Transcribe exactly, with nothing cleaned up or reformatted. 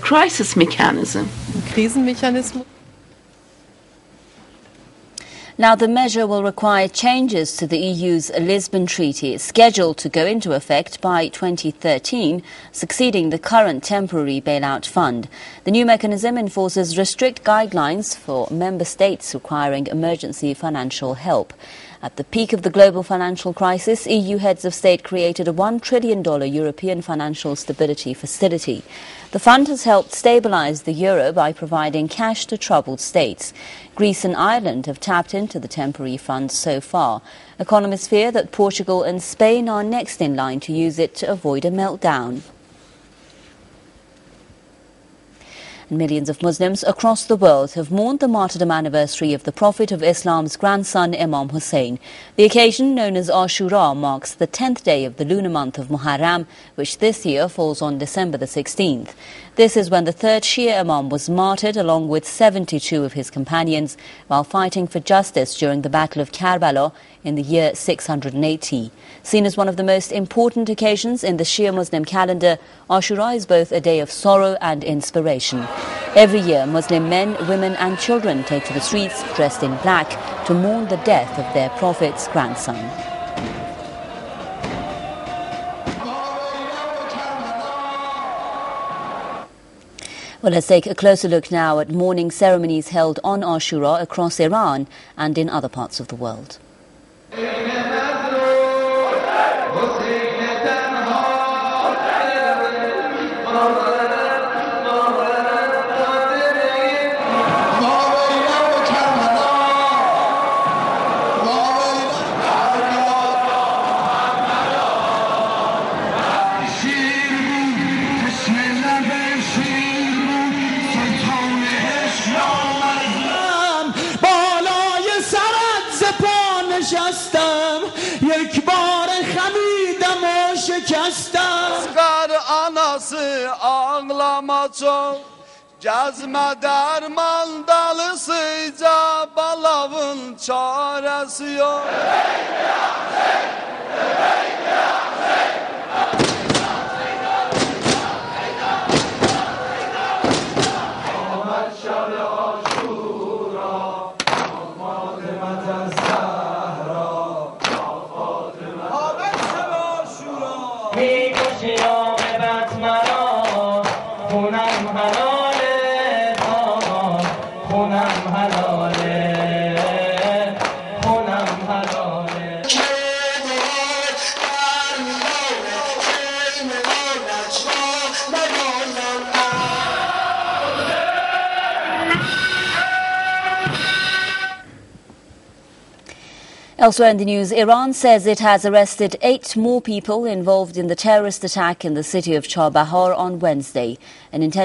crisis mechanism. Krisenmechanismus. Now, the measure will require changes to the E U's Lisbon Treaty, scheduled to go into effect by twenty thirteen, succeeding the current temporary bailout fund. The new mechanism enforces restrict guidelines for member states requiring emergency financial help. At the peak of the global financial crisis, E U heads of state created a one trillion dollars European financial stability facility. The fund has helped stabilize the euro by providing cash to troubled states. Greece and Ireland have tapped into the temporary fund so far. Economists fear that Portugal and Spain are next in line to use it to avoid a meltdown. And millions of Muslims across the world have mourned the martyrdom anniversary of the Prophet of Islam's grandson Imam Hussein. The occasion, known as Ashura, marks the tenth day of the lunar month of Muharram, which this year falls on December the sixteenth. This is when the third Shia Imam was martyred along with seventy-two of his companions while fighting for justice during the Battle of Karbala in the year six hundred eighty. Seen as one of the most important occasions in the Shia Muslim calendar, Ashura is both a day of sorrow and inspiration. Every year, Muslim men, women and children take to the streets dressed in black to mourn the death of their Prophet's grandson. Well, let's take a closer look now at mourning ceremonies held on Ashura across Iran and in other parts of the world. یک بار خمیدم و شکستم Asgar anası ağlama çok Gezme derman dalısıca Balavın çaresi yok Elsewhere in the news, Iran says it has arrested eight more people involved in the terrorist attack in the city of Chabahar on Wednesday. An